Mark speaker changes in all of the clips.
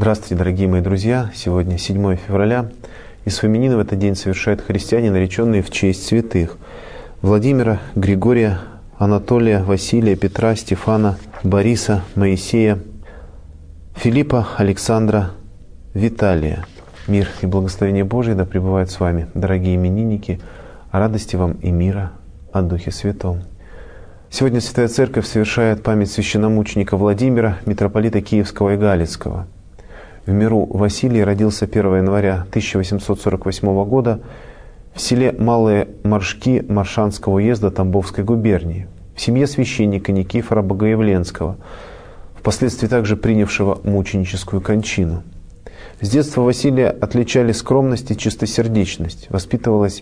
Speaker 1: Здравствуйте, дорогие мои друзья! Сегодня 7 февраля, и свой именины в этот день совершают христиане, нареченные в честь святых: Владимира, Григория, Анатолия, Василия, Петра, Стефана, Бориса, Моисея, Филиппа, Александра, Виталия. Мир и благословение Божие да пребывают с вами, дорогие именинники, радости вам и мира от Духе Святом. Сегодня Святая Церковь совершает память священномученика Владимира, митрополита Киевского и Галицкого. В миру Василий родился 1 января 1848 года в селе Малые Маршки Маршанского уезда Тамбовской губернии, в семье священника Никифора Богоявленского, впоследствии также принявшего мученическую кончину. С детства Василия отличали скромность и чистосердечность. Воспитываясь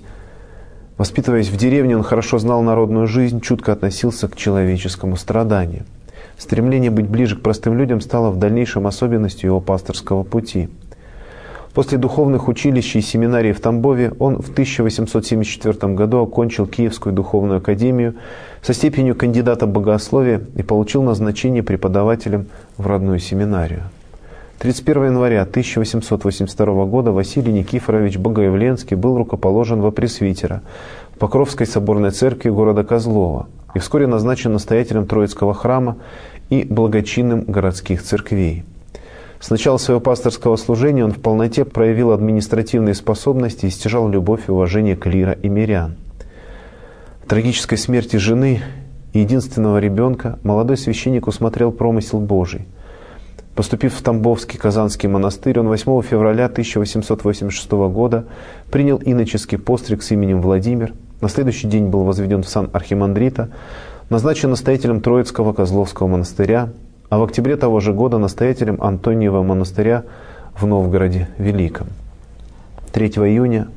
Speaker 1: в деревне, он хорошо знал народную жизнь, чутко относился к человеческому страданию. Стремление быть ближе к простым людям стало в дальнейшем особенностью его пасторского пути. После духовных училищ и семинарии в Тамбове он в 1874 году окончил Киевскую духовную академию со степенью кандидата богословия и получил назначение преподавателем в родную семинарию. 31 января 1882 года Василий Никифорович Богоявленский был рукоположен во пресвитера в Покровской соборной церкви города Козлова и вскоре назначен настоятелем Троицкого храма и благочинным городских церквей. С начала своего пасторского служения он в полноте проявил административные способности и стяжал любовь и уважение клира и мирян. В трагической смерти жены и единственного ребенка молодой священник усмотрел промысел Божий. Поступив в Тамбовский Казанский монастырь, он 8 февраля 1886 года принял иноческий постриг с именем Владимир, на следующий день был возведен в сан архимандрита, назначен настоятелем Троицкого Козловского монастыря, а в октябре того же года настоятелем Антониева монастыря в Новгороде Великом. 3 июня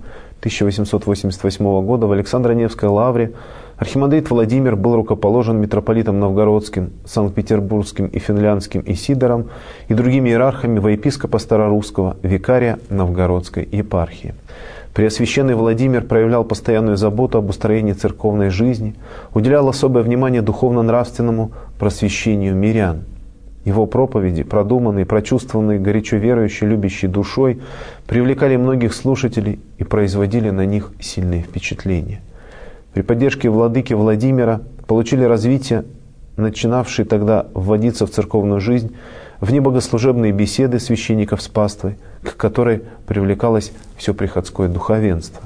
Speaker 1: 1888 года в Александро-Невской лавре архимандрит Владимир был рукоположен митрополитом Новгородским, Санкт-Петербургским и Финляндским Исидором и другими иерархами во епископа Старорусского, викария Новгородской епархии. Преосвященный Владимир проявлял постоянную заботу об устроении церковной жизни, уделял особое внимание духовно-нравственному просвещению мирян. Его проповеди, продуманные, прочувствованные, горячо верующей, любящей душой, привлекали многих слушателей и производили на них сильные впечатления. При поддержке владыки Владимира получили развитие, начинавшие тогда вводиться в церковную жизнь, внебогослужебные беседы священников с паствой, к которой привлекалось все приходское духовенство.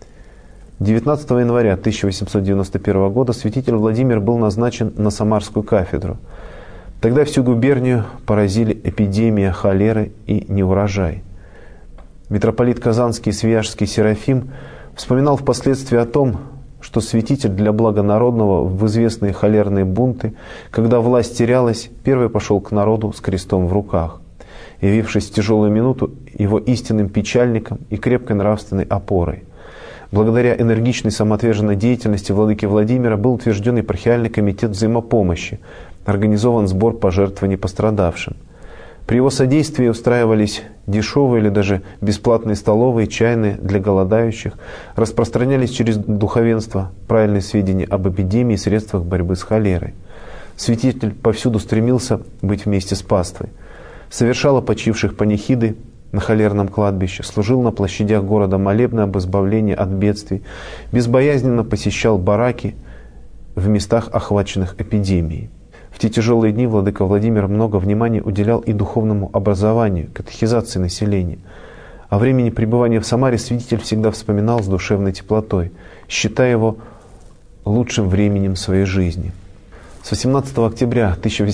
Speaker 1: 19 января 1891 года святитель Владимир был назначен на Самарскую кафедру. Тогда всю губернию поразили эпидемия холеры и неурожай. Митрополит Казанский и Свияжский Серафим вспоминал впоследствии о том, что святитель для блага народного в известные холерные бунты, когда власть терялась, первый пошел к народу с крестом в руках, явившись в тяжелую минуту его истинным печальником и крепкой нравственной опорой. Благодаря энергичной самоотверженной деятельности владыки Владимира был утвержден епархиальный комитет взаимопомощи, организован сбор пожертвований пострадавшим. При его содействии устраивались дешевые или даже бесплатные столовые, чайные для голодающих, распространялись через духовенство правильные сведения об эпидемии и средствах борьбы с холерой. Святитель повсюду стремился быть вместе с паствой, совершал опочивших панихиды на холерном кладбище, служил на площадях города молебны об избавлении от бедствий, безбоязненно посещал бараки в местах, охваченных эпидемией. В те тяжелые дни владыка Владимир много внимания уделял и духовному образованию, катехизации населения. О времени пребывания в Самаре святитель всегда вспоминал с душевной теплотой, считая его лучшим временем своей жизни. С 18 октября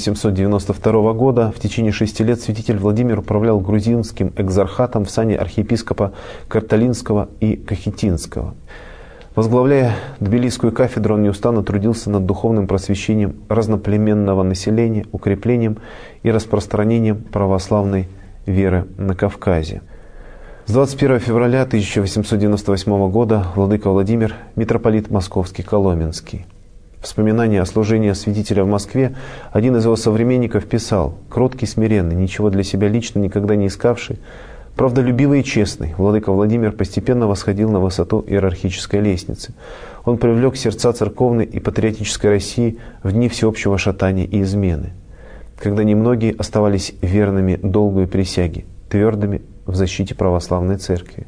Speaker 1: 1892 года в течение 6 лет святитель Владимир управлял грузинским экзархатом в сане архиепископа Карталинского и Кахетинского. Возглавляя Тбилисскую кафедру, он неустанно трудился над духовным просвещением разноплеменного населения, укреплением и распространением православной веры на Кавказе. С 21 февраля 1898 года владыка Владимир, митрополит Московский Коломенский. Вспоминания о служении святителя в Москве один из его современников писал: «Кроткий, смиренный, ничего для себя лично никогда не искавший, правдолюбивый и честный, владыка Владимир постепенно восходил на высоту иерархической лестницы. Он привлек сердца церковной и патриотической России в дни всеобщего шатания и измены, когда немногие оставались верными долгу и присяге, твердыми в защите православной церкви.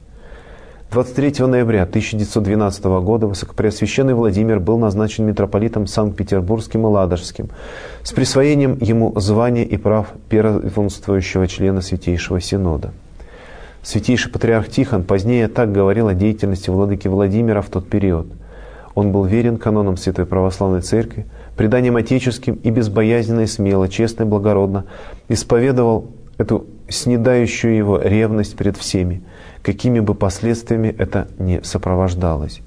Speaker 1: 23 ноября 1912 года Высокопреосвященный Владимир был назначен митрополитом Санкт-Петербургским и Ладожским с присвоением ему звания и прав первенствующего члена Святейшего Синода. Святейший патриарх Тихон позднее так говорил о деятельности владыки Владимира в тот период. Он был верен канонам Святой Православной Церкви, преданиям отеческим и безбоязненно и смело, честно и благородно исповедовал эту снедающую его ревность перед всеми, какими бы последствиями это ни сопровождалось.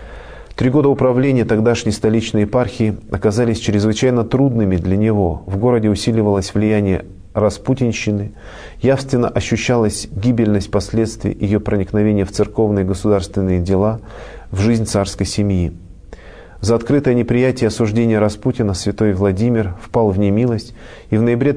Speaker 1: 3 года управления тогдашней столичной епархии оказались чрезвычайно трудными для него. В городе усиливалось влияние распутинщины, явственно ощущалась гибельность последствий ее проникновения в церковные и государственные дела, в жизнь царской семьи. За открытое неприятие и осуждение Распутина святой Владимир впал в немилость и в ноябре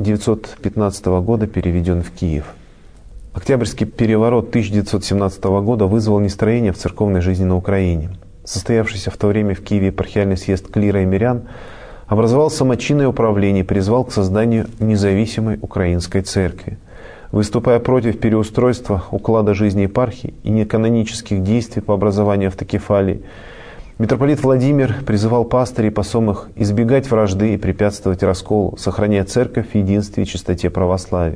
Speaker 1: 1915 года переведен в Киев. Октябрьский переворот 1917 года вызвал нестроение в церковной жизни на Украине. Состоявшийся в то время в Киеве епархиальный съезд клира и мирян образовал самочинное управление и призвал к созданию независимой украинской церкви. Выступая против переустройства уклада жизни епархии и неканонических действий по образованию автокефалии, митрополит Владимир призывал пастырей и посомых избегать вражды и препятствовать расколу, сохраняя церковь в единстве и чистоте православия.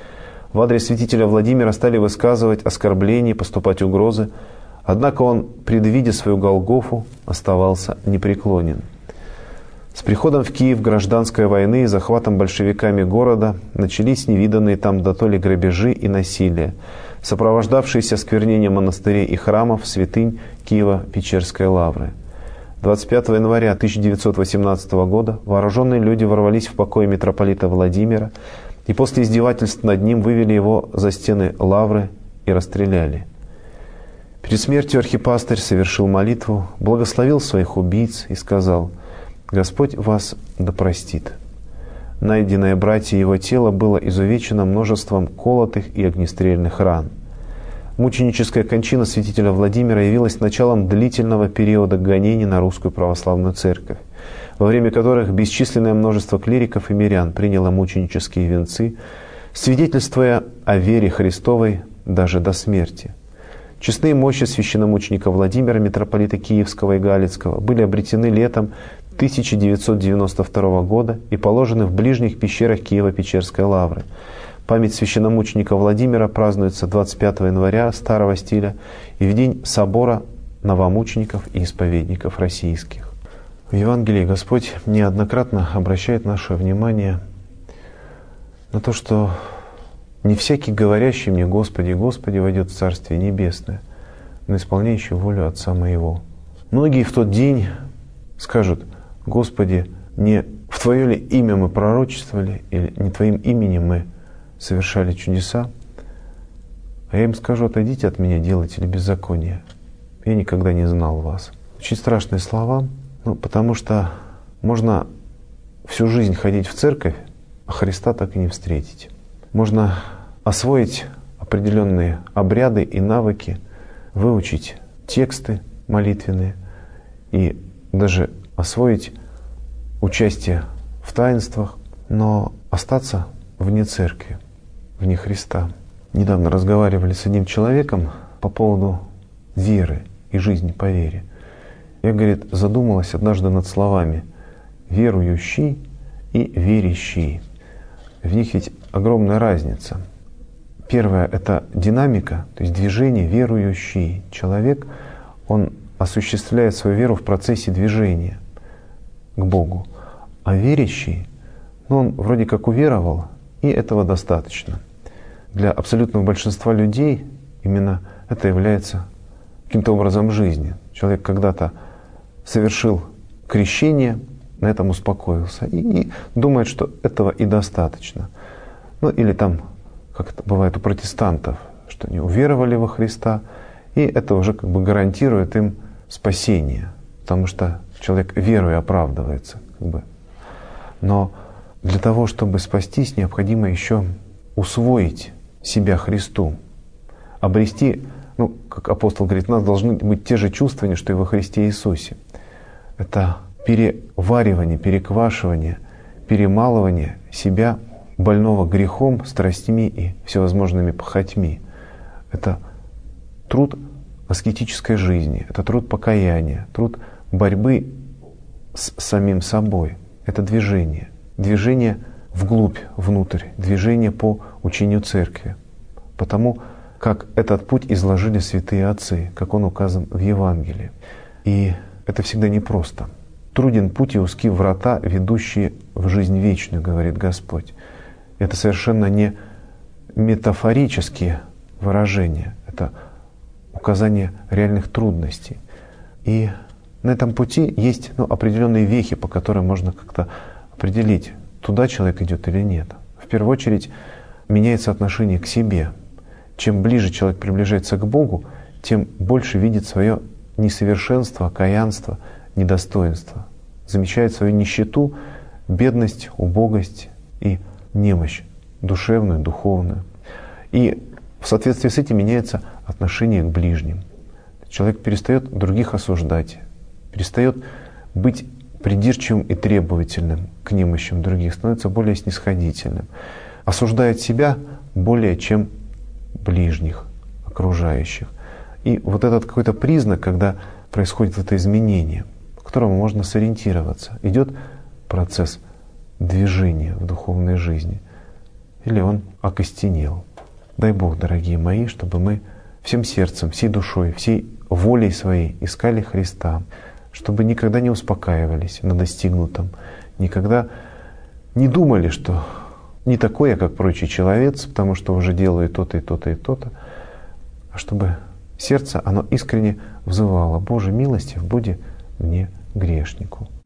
Speaker 1: В адрес святителя Владимира стали высказывать оскорбления, поступать угрозы, однако он, предвидя свою Голгофу, оставался непреклонен. С приходом в Киев гражданской войны и захватом большевиками города начались невиданные там дотоле грабежи и насилие, сопровождавшиеся осквернением монастырей и храмов, святынь Киево-Печерской лавры. 25 января 1918 года вооруженные люди ворвались в покой митрополита Владимира и после издевательств над ним вывели его за стены лавры и расстреляли. Перед смертью архипастырь совершил молитву, благословил своих убийц и сказал: «Господь вас да простит». Найденное братья его тело было изувечено множеством колотых и огнестрельных ран. Мученическая кончина святителя Владимира явилась началом длительного периода гонений на русскую православную церковь, во время которых бесчисленное множество клириков и мирян приняло мученические венцы, свидетельствуя о вере Христовой даже до смерти. Честные мощи священномученика Владимира, митрополита Киевского и Галицкого, были обретены летом 1992 года и положены в ближних пещерах Киево-Печерской лавры. Память священномученика Владимира празднуется 25 января старого стиля и в день собора новомучеников и исповедников российских. В Евангелии Господь неоднократно обращает наше внимание на то, что не всякий, говорящий мне «Господи, Господи», войдет в Царствие Небесное, но исполняющий волю Отца Моего. Многие в тот день скажут: «Господи, не в Твое ли имя мы пророчествовали, или не Твоим именем мы совершали чудеса?» А я им скажу: «Отойдите от меня, делатели беззакония. Я никогда не знал вас». Очень страшные слова, потому что можно всю жизнь ходить в церковь, а Христа так и не встретить. Можно освоить определенные обряды и навыки, выучить тексты молитвенные и даже освоить участие в таинствах, но остаться вне церкви, вне Христа. Недавно разговаривали с одним человеком по поводу веры и жизни по вере. Я, говорит, задумалась однажды над словами «верующий» и «верящий». В них ведь огромная разница. Первое — это динамика, то есть движение. Верующий человек, он осуществляет свою веру в процессе движения к Богу. А верящий, он вроде как уверовал, и этого достаточно. Для абсолютного большинства людей именно это является каким-то образом жизни. Человек когда-то совершил крещение, на этом успокоился и думает, что этого и достаточно. Или там, как это бывает у протестантов, что они уверовали во Христа, и это уже как бы гарантирует им спасение, потому что человек верой оправдывается. Но для того, чтобы спастись, необходимо еще усвоить себя Христу, обрести, как апостол говорит, у нас должны быть те же чувствования, что и во Христе Иисусе. Это переваривание, переквашивание, перемалывание себя больного грехом, страстьми и всевозможными похотьми. Это труд аскетической жизни, это труд покаяния, труд борьбы с самим собой. Это движение. Движение вглубь, внутрь, движение по учению Церкви. Потому как этот путь изложили святые отцы, как он указан в Евангелии. И это всегда непросто. «Труден путь и узки врата, ведущие в жизнь вечную», говорит Господь. Это совершенно не метафорические выражения, это указание реальных трудностей. И на этом пути есть определенные вехи, по которым можно как-то определить, туда человек идет или нет. В первую очередь меняется отношение к себе. Чем ближе человек приближается к Богу, тем больше видит свое несовершенство, окаянство, недостоинство. Замечает свою нищету, бедность, убогость и немощь душевную, духовную. И в соответствии с этим меняется отношение к ближним. Человек перестает других осуждать, перестает быть придирчивым и требовательным к немощам других, становится более снисходительным. Осуждает себя более чем ближних, окружающих. И вот этот какой-то признак, когда происходит это изменение, по которому можно сориентироваться, идет процесс движения в духовной жизни, или он окостенел. Дай Бог, дорогие мои, чтобы мы всем сердцем, всей душой, всей волей своей искали Христа, чтобы никогда не успокаивались на достигнутом, никогда не думали, что не такой я, как прочий человек, потому что уже делаю то-то и то-то и то-то, а чтобы сердце, оно искренне взывало: «Боже, милостив буди мне, грешнику».